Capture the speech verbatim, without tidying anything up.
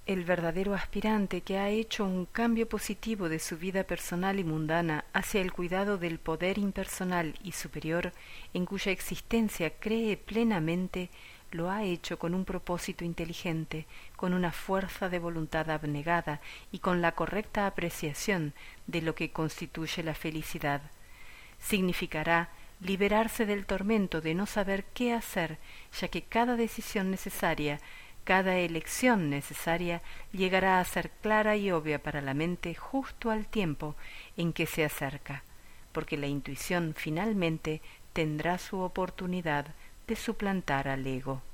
El verdadero aspirante que ha hecho un cambio positivo de su vida personal y mundana hacia el cuidado del poder impersonal y superior, en cuya existencia cree plenamente, lo ha hecho con un propósito inteligente, con una fuerza de voluntad abnegada y con la correcta apreciación de lo que constituye la felicidad. Significará liberarse del tormento de no saber qué hacer, ya que cada decisión necesaria, cada elección necesaria llegará a ser clara y obvia para la mente justo al tiempo en que se acerca, porque la intuición finalmente tendrá su oportunidad de suplantar al ego.